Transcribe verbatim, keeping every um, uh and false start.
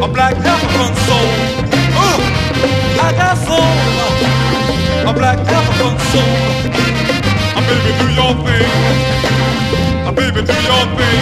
a black African soul. Uh, I got soul, a black African soul. Uh, baby, do your thing. Uh, baby, do your thing.